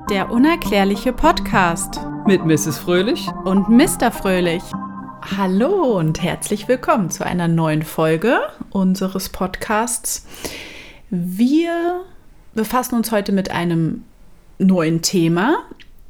Der unerklärliche Podcast mit Mrs. Fröhlich und Mr. Fröhlich. Hallo und herzlich willkommen zu einer neuen Folge unseres Podcasts. Wir befassen uns heute mit einem neuen Thema.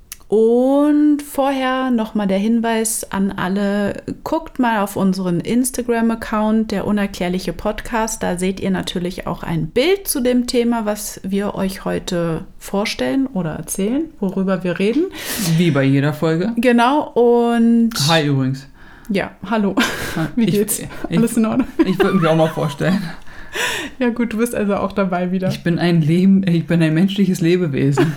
Und vorher nochmal der Hinweis an alle, guckt mal auf unseren Instagram-Account, der unerklärliche Podcast. Da seht ihr natürlich auch ein Bild zu dem Thema, was wir euch heute vorstellen oder erzählen, worüber wir reden. Wie bei jeder Folge. Genau, und... Hi übrigens. Ja, hallo. Wie geht's? Alles in Ordnung? Ich würde mich auch mal vorstellen. Ja gut, du bist also auch dabei wieder. Ich bin ein menschliches Lebewesen.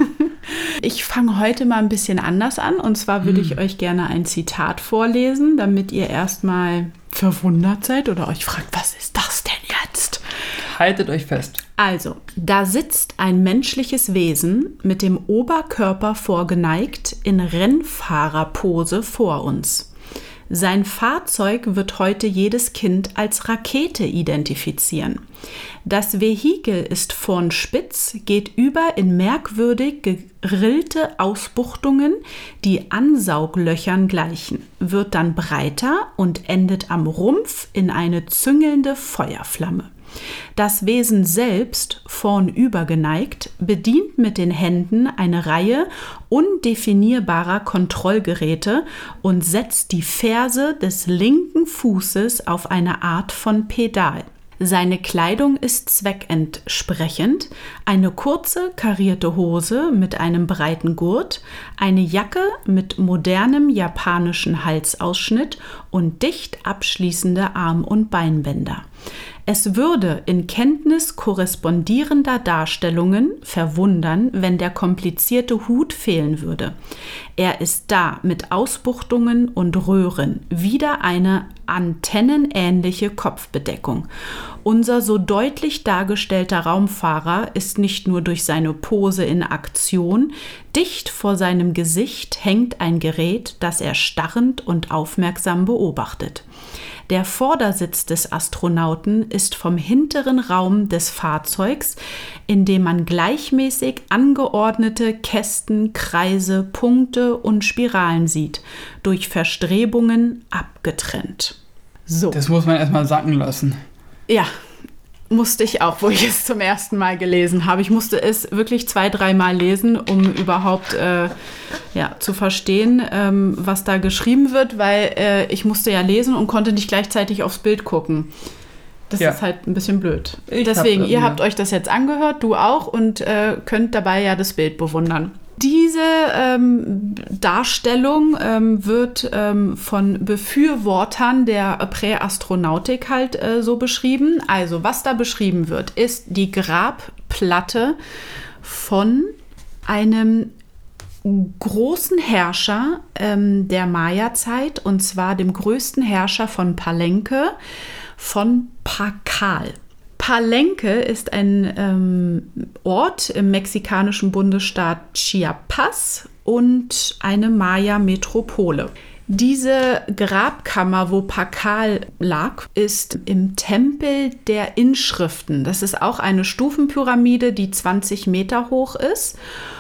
Ich fange heute mal ein bisschen anders an, und zwar würde ich euch gerne ein Zitat vorlesen, damit ihr erstmal verwundert seid oder euch fragt, was ist das denn jetzt? Haltet euch fest. Also, da sitzt ein menschliches Wesen mit dem Oberkörper vorgeneigt in Rennfahrerpose vor uns. Sein Fahrzeug wird heute jedes Kind als Rakete identifizieren. Das Vehikel ist vorn spitz, geht über in merkwürdig gerillte Ausbuchtungen, die Ansauglöchern gleichen, wird dann breiter und endet am Rumpf in eine züngelnde Feuerflamme. Das Wesen selbst, vornüber geneigt, bedient mit den Händen eine Reihe undefinierbarer Kontrollgeräte und setzt die Ferse des linken Fußes auf eine Art von Pedal. Seine Kleidung ist zweckentsprechend: eine kurze karierte Hose mit einem breiten Gurt, eine Jacke mit modernem japanischen Halsausschnitt und dicht abschließende Arm- und Beinbänder. Es würde in Kenntnis korrespondierender Darstellungen verwundern, wenn der komplizierte Hut fehlen würde. Er ist da mit Ausbuchtungen und Röhren, wieder eine antennenähnliche Kopfbedeckung. Unser so deutlich dargestellter Raumfahrer ist nicht nur durch seine Pose in Aktion, dicht vor seinem Gesicht hängt ein Gerät, das er starrend und aufmerksam beobachtet. Der Vordersitz des Astronauten ist vom hinteren Raum des Fahrzeugs, in dem man gleichmäßig angeordnete Kästen, Kreise, Punkte und Spiralen sieht, durch Verstrebungen abgetrennt. So. Das muss man erstmal sacken lassen. Ja, musste ich auch, wo ich es zum ersten Mal gelesen habe. Ich musste es wirklich 2-3 Mal lesen, um überhaupt zu verstehen, was da geschrieben wird, weil ich musste ja lesen und konnte nicht gleichzeitig aufs Bild gucken. Das ist halt ein bisschen blöd. Deswegen, ihr habt euch das jetzt angehört, du auch, und könnt dabei ja das Bild bewundern. Diese Darstellung wird von Befürwortern der Präastronautik halt so beschrieben. Also, was da beschrieben wird, ist die Grabplatte von einem großen Herrscher der Maya-Zeit, und zwar dem größten Herrscher von Palenque, von Pakal. Palenque ist ein Ort im mexikanischen Bundesstaat Chiapas und eine Maya-Metropole. Diese Grabkammer, wo Pakal lag, ist im Tempel der Inschriften. Das ist auch eine Stufenpyramide, die 20 Meter hoch ist.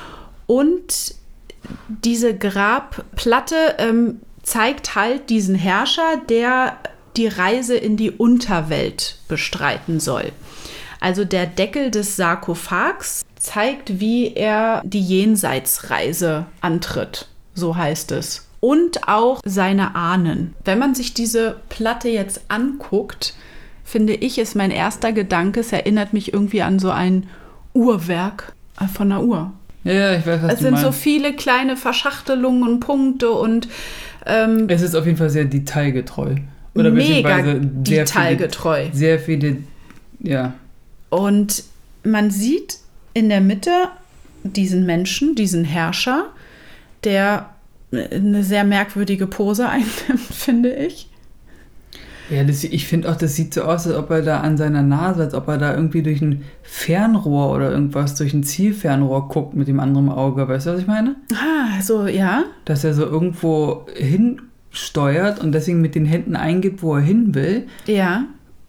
Und diese Grabplatte zeigt halt diesen Herrscher, der die Reise in die Unterwelt bestreiten soll. Also der Deckel des Sarkophags zeigt, wie er die Jenseitsreise antritt, so heißt es. Und auch seine Ahnen. Wenn man sich diese Platte jetzt anguckt, finde ich, ist mein erster Gedanke, es erinnert mich irgendwie an so ein Uhrwerk von einer Uhr. Ja, ich weiß, was du meinst. Es sind so viele kleine Verschachtelungen und Punkte und es ist auf jeden Fall sehr detailgetreu. Oder mega detailgetreu. Sehr viele, ja. Und man sieht in der Mitte diesen Menschen, diesen Herrscher, der eine sehr merkwürdige Pose einnimmt, finde ich. Ja, ich finde auch, das sieht so aus, als ob er da an seiner Nase, als ob er da irgendwie durch ein Fernrohr oder irgendwas, durch ein Zielfernrohr guckt mit dem anderen Auge. Weißt du, was ich meine? Ah, so, ja. Dass er so irgendwo hinsteuert und deswegen mit den Händen eingibt, wo er hin will. Ja.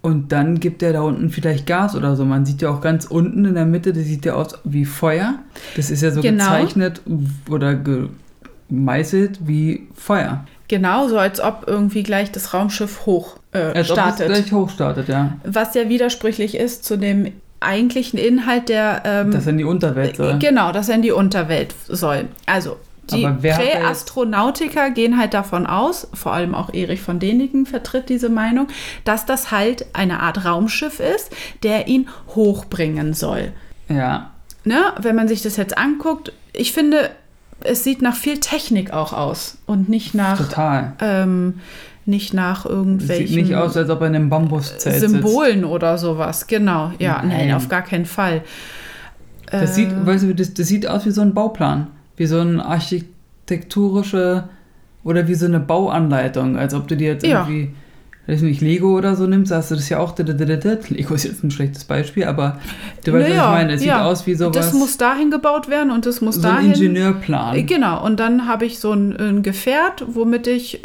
Und dann gibt er da unten vielleicht Gas oder so. Man sieht ja auch ganz unten in der Mitte, das sieht ja aus wie Feuer. Das ist ja so gezeichnet oder gemeißelt wie Feuer. Genau, so als ob irgendwie gleich das Raumschiff als startet. Ob es gleich hochstartet, ja. Was ja widersprüchlich ist zu dem eigentlichen Inhalt der... dass er in die Unterwelt soll. Genau, dass er in die Unterwelt soll. Also die Präastronautiker gehen halt davon aus, vor allem auch Erich von Däniken vertritt diese Meinung, dass das halt eine Art Raumschiff ist, der ihn hochbringen soll. Ja. Ne? Wenn man sich das jetzt anguckt, ich finde, es sieht nach viel Technik auch aus und nicht nach... Total. Nicht nach irgendwelchen... Sieht nicht aus, als ob er in einem Bambuszelt Symbolen sitzt. Oder sowas, genau. Ja, nein, auf gar keinen Fall. Das sieht, weißt du, das sieht aus wie so ein Bauplan. Wie so eine architektonische oder wie so eine Bauanleitung. Als ob du dir jetzt irgendwie, weiß nicht, Lego oder so nimmst, hast du das ja auch. Lego ist jetzt ein schlechtes Beispiel, aber du weißt, was ich meine. Es sieht aus wie sowas. Das muss dahin gebaut werden und das muss so dahin. Ein Ingenieurplan. Genau, und dann habe ich so ein Gefährt, womit ich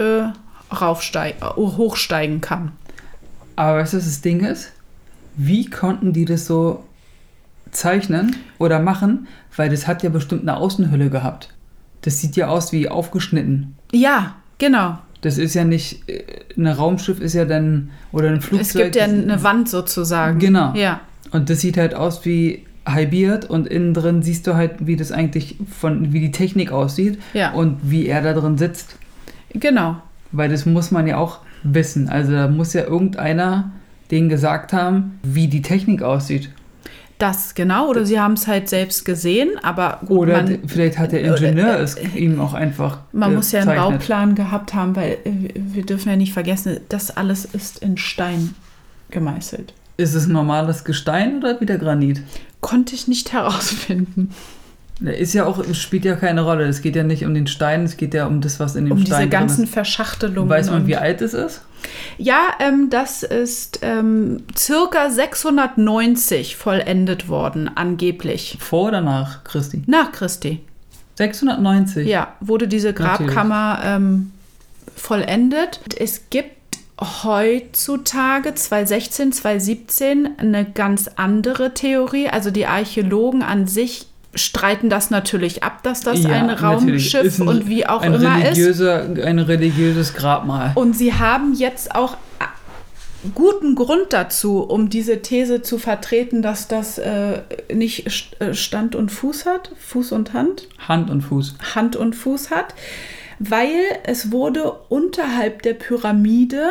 hochsteigen kann. Aber weißt du, was das Ding ist? Wie konnten die das so zeichnen oder machen? Weil das hat ja bestimmt eine Außenhülle gehabt. Das sieht ja aus wie aufgeschnitten. Ja, genau. Das ist ja nicht, ein Raumschiff ist ja dann, oder ein Flugzeug. Es gibt ja eine Wand sozusagen. Genau. Ja. Und das sieht halt aus wie halbiert und innen drin siehst du halt, wie das eigentlich wie die Technik aussieht und wie er da drin sitzt. Genau. Weil das muss man ja auch wissen. Also da muss ja irgendeiner denen gesagt haben, wie die Technik aussieht. Das, genau. Oder sie haben es halt selbst gesehen, aber gut, oder vielleicht hat der Ingenieur es ihm auch einfach man muss ja einen Bauplan gehabt haben, weil wir dürfen ja nicht vergessen, das alles ist in Stein gemeißelt. Ist es normales Gestein oder wieder Granit? Konnte ich nicht herausfinden. Ist ja auch, spielt ja keine Rolle. Es geht ja nicht um den Stein, es geht ja um das, was in dem Stein drin ist. Um diese ganzen Verschachtelungen. Weiß man, wie alt es ist? Ja, das ist circa 690 vollendet worden, angeblich. Vor oder nach Christi? Nach Christi. 690? Ja, wurde diese Grabkammer vollendet. Es gibt heutzutage, 2016, 2017, eine ganz andere Theorie. Also die Archäologen an sich streiten das natürlich ab, dass das ein Raumschiff und wie auch immer ist. Ein religiöses Grabmal. Und sie haben jetzt auch guten Grund dazu, um diese These zu vertreten, dass das nicht Stand und Fuß hat, Fuß und Hand. Hand und Fuß. Hand und Fuß hat, weil es wurde unterhalb der Pyramide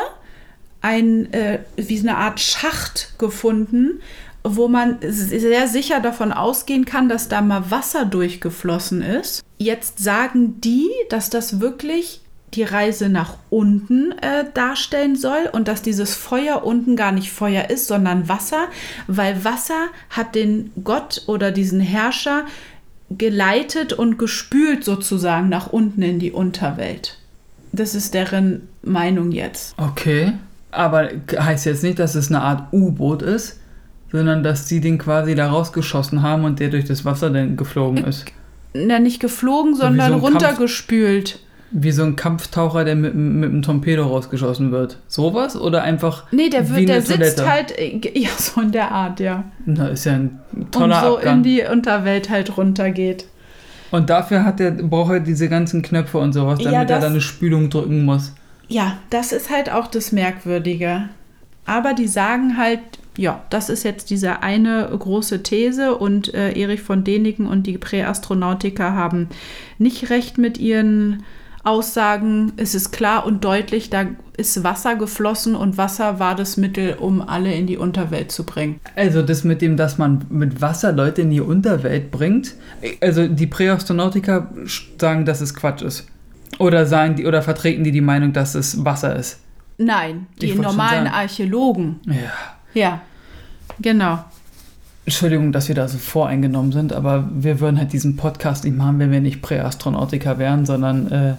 wie eine Art Schacht gefunden, wo man sehr sicher davon ausgehen kann, dass da mal Wasser durchgeflossen ist. Jetzt sagen die, dass das wirklich die Reise nach unten darstellen soll und dass dieses Feuer unten gar nicht Feuer ist, sondern Wasser, weil Wasser hat den Gott oder diesen Herrscher geleitet und gespült sozusagen nach unten in die Unterwelt. Das ist deren Meinung jetzt. Okay, aber heißt jetzt nicht, dass es eine Art U-Boot ist, sondern dass sie den quasi da rausgeschossen haben und der durch das Wasser dann geflogen ist. Na, nicht geflogen, sondern so runtergespült. Wie so ein Kampftaucher, der mit einem Torpedo rausgeschossen wird. Sowas? Oder einfach nee, der sitzt halt, ja, so in der Art, ja. Na, ist ja ein toller Abgang. Und so Abgang. in die Unterwelt halt runtergeht. Und dafür braucht er diese ganzen Knöpfe und sowas, damit er dann eine Spülung drücken muss. Ja, das ist halt auch das Merkwürdige. Aber die sagen halt, ja, das ist jetzt diese eine große These und Erich von Däniken und die Präastronautiker haben nicht recht mit ihren Aussagen. Es ist klar und deutlich, da ist Wasser geflossen und Wasser war das Mittel, um alle in die Unterwelt zu bringen. Also das mit dem, dass man mit Wasser Leute in die Unterwelt bringt, also die Präastronautiker sagen, dass es Quatsch ist. Oder vertreten die Meinung, dass es Wasser ist? Nein, die normalen Archäologen. Ja. Ja, genau. Entschuldigung, dass wir da so voreingenommen sind, aber wir würden halt diesen Podcast nicht machen, wenn wir nicht Präastronautiker wären, sondern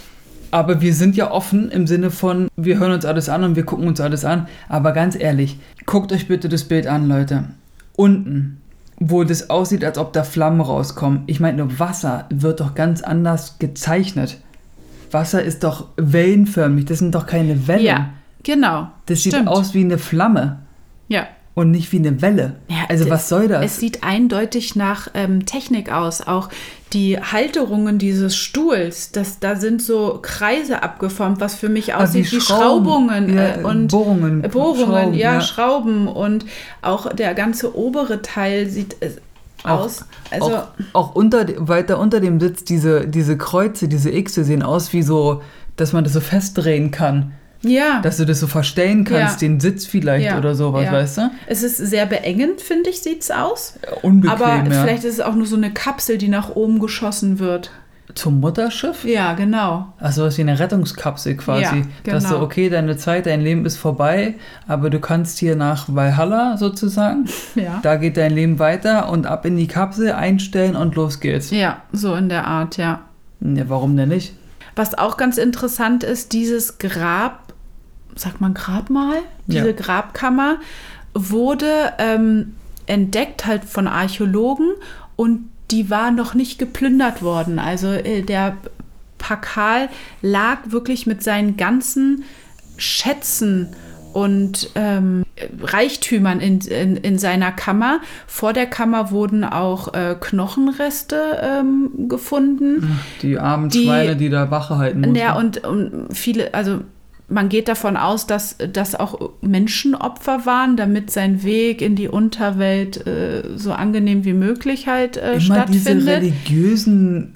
aber wir sind ja offen im Sinne von, wir hören uns alles an und wir gucken uns alles an, aber ganz ehrlich, guckt euch bitte das Bild an, Leute. Unten, wo das aussieht, als ob da Flammen rauskommen. Ich meine, Wasser wird doch ganz anders gezeichnet. Wasser ist doch wellenförmig, das sind doch keine Wellen. Ja, Genau. Das stimmt. sieht aus wie eine Flamme. Ja. Und nicht wie eine Welle. Ja, also was soll das? Es sieht eindeutig nach Technik aus. Auch die Halterungen dieses Stuhls, da sind so Kreise abgeformt, was für mich aussieht wie Schraubungen und Bohrungen, Schrauben, Schrauben. Und auch der ganze obere Teil sieht aus. Also auch weiter unter dem Sitz, diese Kreuze, diese Xe sehen aus wie so, dass man das so festdrehen kann. Ja. Dass du das so verstellen kannst, den Sitz vielleicht oder sowas, weißt du? Es ist sehr beengend, finde ich, sieht es aus. Unbequem, aber vielleicht ist es auch nur so eine Kapsel, die nach oben geschossen wird. Zum Mutterschiff? Ja, genau. Also was wie eine Rettungskapsel quasi. Ja, genau. Dass du, okay, deine Zeit, dein Leben ist vorbei, aber du kannst hier nach Valhalla sozusagen. Ja. Da geht dein Leben weiter und ab in die Kapsel einstellen und los geht's. Ja, so in der Art, ja. Ja, warum denn nicht? Was auch ganz interessant ist, dieses Grab, sagt man Grabmal? Diese Grabkammer wurde entdeckt halt von Archäologen und die war noch nicht geplündert worden. Also der Pakal lag wirklich mit seinen ganzen Schätzen und Reichtümern in seiner Kammer. Vor der Kammer wurden auch Knochenreste gefunden. Die armen Schweine, die da Wache halten mussten. Ja, und viele, also man geht davon aus, dass das auch Menschenopfer waren, damit sein Weg in die Unterwelt so angenehm wie möglich halt stattfindet. Immer diese religiösen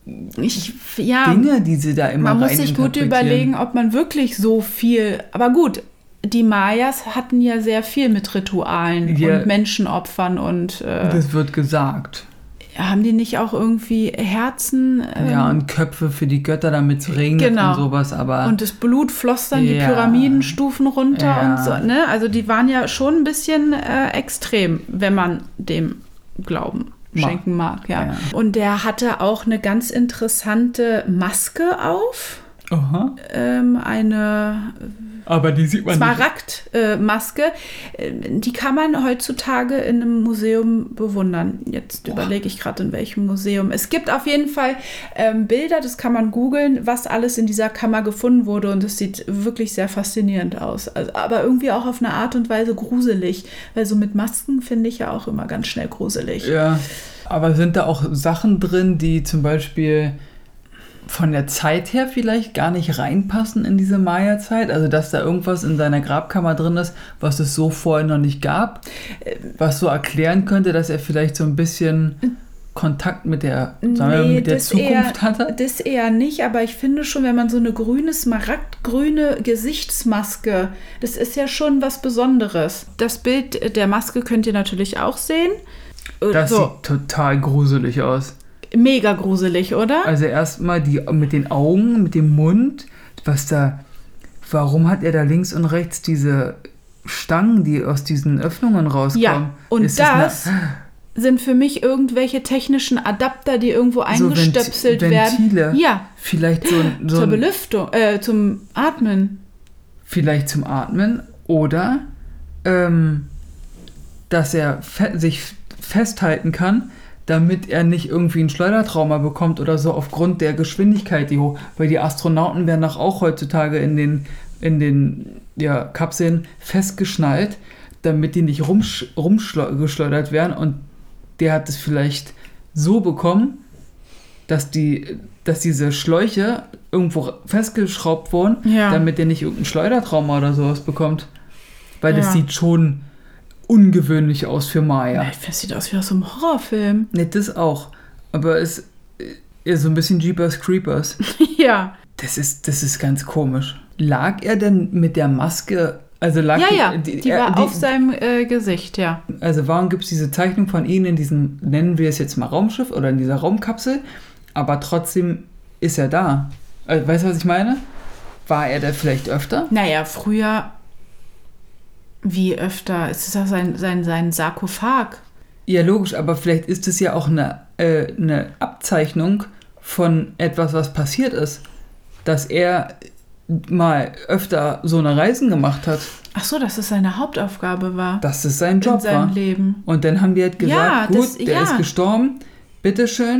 Dinge, die sie da immer Man muss sich gut überlegen, ob man wirklich so viel, aber gut, die Mayas hatten ja sehr viel mit Ritualen und Menschenopfern und das wird gesagt. Haben die nicht auch irgendwie Herzen? Und Köpfe für die Götter, damit es regnet und sowas, aber... Und das Blut floss dann die Pyramidenstufen runter und so, ne? Also die waren ja schon ein bisschen extrem, wenn man dem Glauben schenken mag, ja. Und der hatte auch eine ganz interessante Maske auf. Aha. Eine... Aber die sieht man Smaragd-Maske. Die kann man heutzutage in einem Museum bewundern. Jetzt überlege ich gerade, in welchem Museum. Es gibt auf jeden Fall Bilder, das kann man googeln, was alles in dieser Kammer gefunden wurde. Und es sieht wirklich sehr faszinierend aus. Also, aber irgendwie auch auf eine Art und Weise gruselig. Weil so mit Masken finde ich ja auch immer ganz schnell gruselig. Ja, aber sind da auch Sachen drin, die zum Beispiel... von der Zeit her vielleicht gar nicht reinpassen in diese Maya-Zeit? Also, dass da irgendwas in seiner Grabkammer drin ist, was es so vorher noch nicht gab? Was so erklären könnte, dass er vielleicht so ein bisschen Kontakt mit der, mit der Zukunft hatte? Das eher nicht, aber ich finde schon, wenn man so eine smaragdgrüne Gesichtsmaske, das ist ja schon was Besonderes. Das Bild der Maske könnt ihr natürlich auch sehen. Das sieht total gruselig aus. Mega gruselig, oder? Also erstmal die mit den Augen, mit dem Mund, warum hat er da links und rechts diese Stangen, die aus diesen Öffnungen rauskommen? Ja, und das sind für mich irgendwelche technischen Adapter, die irgendwo eingestöpselt werden. Ventile. Ja. Vielleicht so zur Belüftung, zum Atmen. Vielleicht zum Atmen oder dass er sich festhalten kann, damit er nicht irgendwie ein Schleudertrauma bekommt oder so aufgrund der Geschwindigkeit, weil die Astronauten werden auch heutzutage in den Kapseln festgeschnallt, damit die nicht rumgeschleudert werden, und der hat es vielleicht so bekommen, dass diese Schläuche irgendwo festgeschraubt wurden, damit der nicht irgendein Schleudertrauma oder sowas bekommt, weil das sieht schon ungewöhnlich aus für Maya. Das sieht aus wie aus so einem Horrorfilm. Ne, das auch. Aber es ist so ein bisschen Jeepers Creepers. Ja. Das ist ganz komisch. Lag er denn mit der Maske, also lag die war auf seinem Gesicht, ja. Also warum gibt es diese Zeichnung von ihm in diesem, nennen wir es jetzt mal Raumschiff oder in dieser Raumkapsel, aber trotzdem ist er da. Also, weißt du, was ich meine? War er da vielleicht öfter? Naja, früher... Wie öfter? Es ist ja sein Sarkophag. Ja, logisch, aber vielleicht ist es ja auch eine Abzeichnung von etwas, was passiert ist. Dass er mal öfter so eine Reisen gemacht hat. Ach so, dass es seine Hauptaufgabe war. Dass es sein Job war. In seinem Leben. Und dann haben wir halt gesagt, der ist gestorben, bitteschön,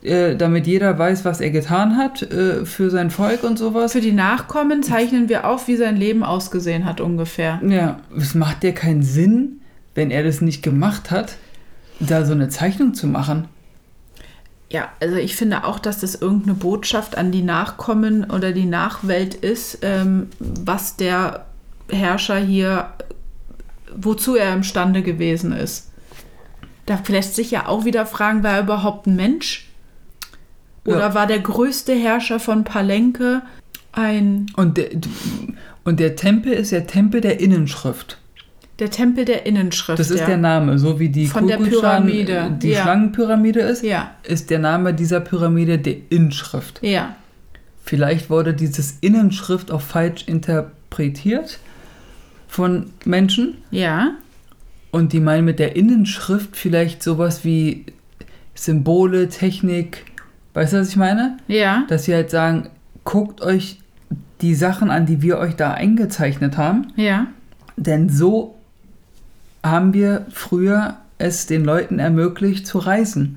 damit jeder weiß, was er getan hat für sein Volk und sowas. Für die Nachkommen zeichnen wir auf, wie sein Leben ausgesehen hat ungefähr. Ja, es macht ja keinen Sinn, wenn er das nicht gemacht hat, da so eine Zeichnung zu machen. Ja, also ich finde auch, dass das irgendeine Botschaft an die Nachkommen oder die Nachwelt ist, was der Herrscher hier, wozu er imstande gewesen ist. Da lässt sich ja auch wieder fragen, war er überhaupt ein Mensch? Oder war der größte Herrscher von Palenque ein... Und der Tempel ist der Tempel der Innenschrift. Der Tempel der Innenschrift, das ist der Name, so wie die von der Pyramide. Die Schlangenpyramide ist, ja. Ist der Name dieser Pyramide der Inschrift. Ja. Vielleicht wurde dieses Innenschrift auch falsch interpretiert von Menschen. Ja. Und die meinen mit der Innenschrift vielleicht sowas wie Symbole, Technik. Weißt du, was ich meine? Ja. Dass sie halt sagen, guckt euch die Sachen an, die wir euch da eingezeichnet haben. Ja. Denn so haben wir früher es den Leuten ermöglicht zu reisen.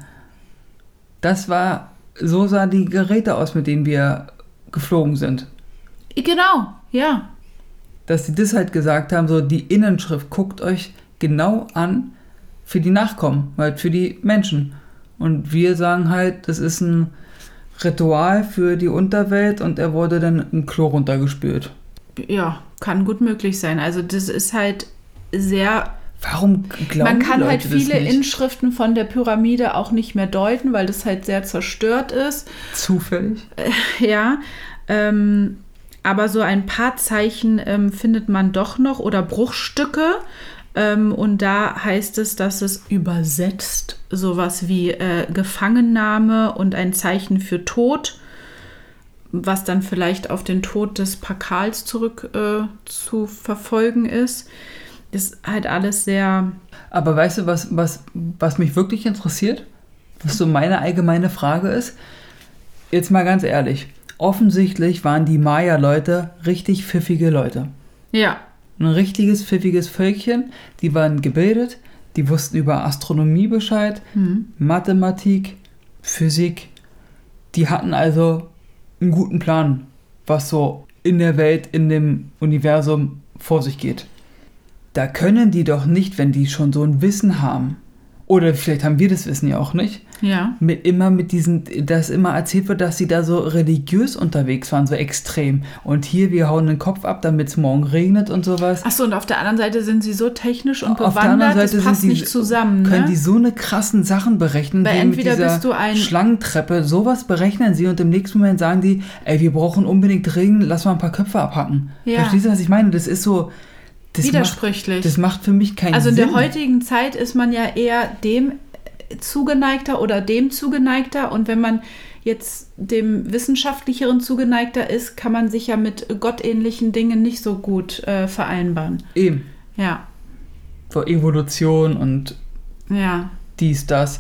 So sah die Geräte aus, mit denen wir geflogen sind. Genau, ja. Dass sie das halt gesagt haben, so die Innenschrift, guckt euch genau an für die Nachkommen, halt für die Menschen. Und wir sagen halt, das ist ein Ritual für die Unterwelt und er wurde dann im Klo runtergespült. Ja, kann gut möglich sein. Also das ist halt sehr... Warum glauben Man kann die Leute halt viele das nicht? Inschriften von der Pyramide auch nicht mehr deuten, weil das halt sehr zerstört ist. Zufällig? Ja, aber so ein paar Zeichen findet man doch noch oder Bruchstücke. Und da heißt es, dass es übersetzt sowas wie Gefangennahme und ein Zeichen für Tod, was dann vielleicht auf den Tod des Pakals zurück zu verfolgen ist. Ist halt alles sehr... Aber weißt du, was mich wirklich interessiert? Was so meine allgemeine Frage ist? Jetzt mal ganz ehrlich. Offensichtlich waren die Maya-Leute richtig pfiffige Leute. Ja. Ein richtiges pfiffiges Völkchen. Die waren gebildet. Die wussten über Astronomie Bescheid, Mathematik, Physik. Die hatten also einen guten Plan, was so in der Welt, in dem Universum vor sich geht. Da können die doch nicht, wenn die schon so ein Wissen haben, oder vielleicht haben wir das Wissen ja auch nicht, Ja. dass immer erzählt wird, dass sie da so religiös unterwegs waren, so extrem. Und hier, wir hauen den Kopf ab, damit es morgen regnet und sowas. Achso, und auf der anderen Seite sind sie so technisch und Auf der anderen bewandert, Seite das passt sind die, nicht zusammen. können Ne? die so eine krassen Sachen berechnen, Weil wie mit entweder dieser bist du ein- Schlangentreppe, sowas berechnen sie und im nächsten Moment sagen die, ey, wir brauchen unbedingt Regen, lass mal ein paar Köpfe abhacken. Ja. Verstehst du, was ich meine? Das ist so... Widersprüchlich. Das macht für mich keinen Also in Sinn. der heutigen Zeit ist man ja eher dem zugeneigter oder dem zugeneigter, und wenn man jetzt dem wissenschaftlicheren zugeneigter ist, kann man sich ja mit gottähnlichen Dingen nicht so gut vereinbaren. Eben. Ja, Vor Evolution und ja. dies, das.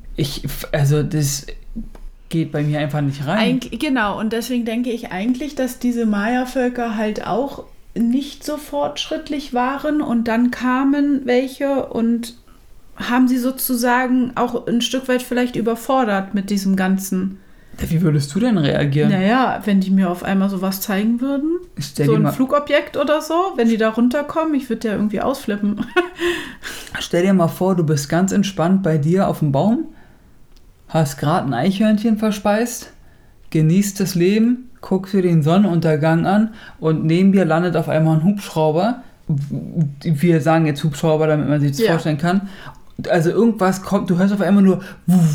Also das geht bei mir einfach nicht rein. Genau, und deswegen denke ich eigentlich, dass diese Maya-Völker halt auch nicht so fortschrittlich waren, und dann kamen welche und haben sie sozusagen auch ein Stück weit vielleicht überfordert mit diesem Ganzen. Wie würdest du denn reagieren? Naja, wenn die mir auf einmal sowas zeigen würden, so ein Flugobjekt oder so, wenn die da runterkommen, ich würde ja irgendwie ausflippen. Stell dir mal vor, du bist ganz entspannt bei dir auf dem Baum, hast gerade ein Eichhörnchen verspeist, genießt das Leben, guckst dir den Sonnenuntergang an und neben dir landet auf einmal ein Hubschrauber. Wir sagen jetzt Hubschrauber, damit man sich das vorstellen kann. Also irgendwas kommt, du hörst auf einmal nur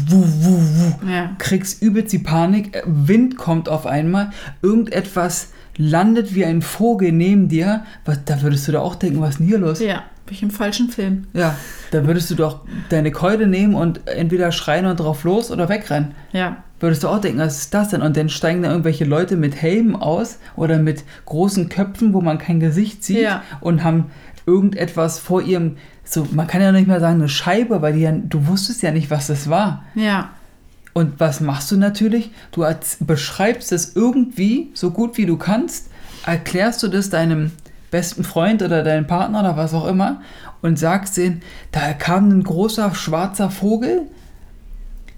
kriegst übelst die Panik, Wind kommt auf einmal, irgendetwas landet wie ein Vogel neben dir, da würdest du da auch denken, was ist denn hier los? Ja, bin ich im falschen Film. Ja, da würdest du doch deine Keule nehmen und entweder schreien und drauf los oder wegrennen. Ja. Würdest du auch denken, was ist das denn? Und dann steigen da irgendwelche Leute mit Helmen aus oder mit großen Köpfen, wo man kein Gesicht sieht, und haben irgendetwas vor ihrem, so, man kann ja nicht mehr sagen eine Scheibe, weil du wusstest ja nicht, was das war. Ja. Und was machst du natürlich? Du beschreibst es irgendwie, so gut wie du kannst, erklärst du das deinem besten Freund oder deinem Partner oder was auch immer und sagst denen, da kam ein großer schwarzer Vogel,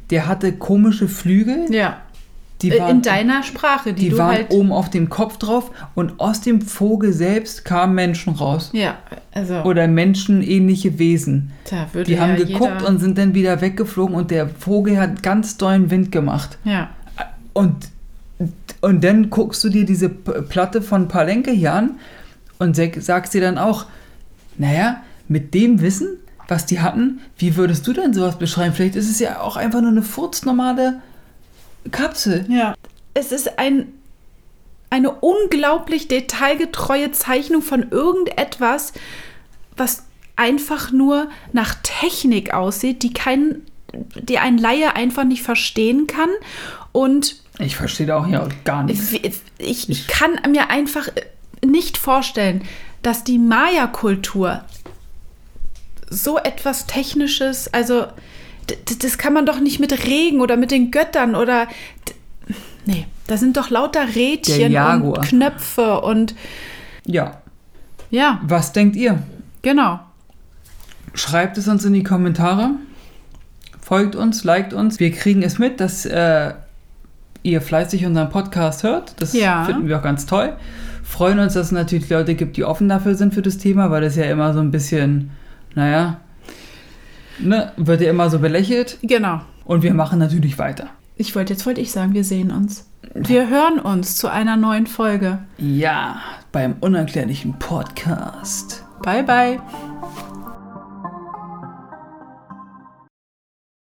der hatte komische Flügel. Ja. Die waren, in deiner Sprache, die waren oben auf dem Kopf drauf und aus dem Vogel selbst kamen Menschen raus. Ja, also. Oder menschenähnliche Wesen. Da würde die haben ja geguckt und sind dann wieder weggeflogen und der Vogel hat ganz dollen Wind gemacht. Ja. Und dann guckst du dir diese Platte von Palenque hier an und sagst dir dann auch, naja, mit dem Wissen, was die hatten, wie würdest du denn sowas beschreiben? Vielleicht ist es ja auch einfach nur eine furznormale Kapsel. Ja. Es ist eine unglaublich detailgetreue Zeichnung von irgendetwas, was einfach nur nach Technik aussieht, die ein Laie einfach nicht verstehen kann. Und ich verstehe da auch ja gar nichts. Ich kann mir einfach nicht vorstellen, dass die Maya-Kultur so etwas Technisches, also das kann man doch nicht mit Regen oder mit den Göttern oder... Nee, da sind doch lauter Rädchen und Knöpfe und... Ja. Ja. Was denkt ihr? Genau. Schreibt es uns in die Kommentare. Folgt uns, liked uns. Wir kriegen es mit, dass ihr fleißig unseren Podcast hört. Das finden wir auch ganz toll. Freuen uns, dass es natürlich Leute gibt, die offen dafür sind für das Thema, weil das ja immer so ein bisschen, wird ja immer so belächelt. Genau. Und wir machen natürlich weiter. Jetzt wollte ich sagen, wir sehen uns. Wir hören uns zu einer neuen Folge. Ja, beim unerklärlichen Podcast. Bye, bye.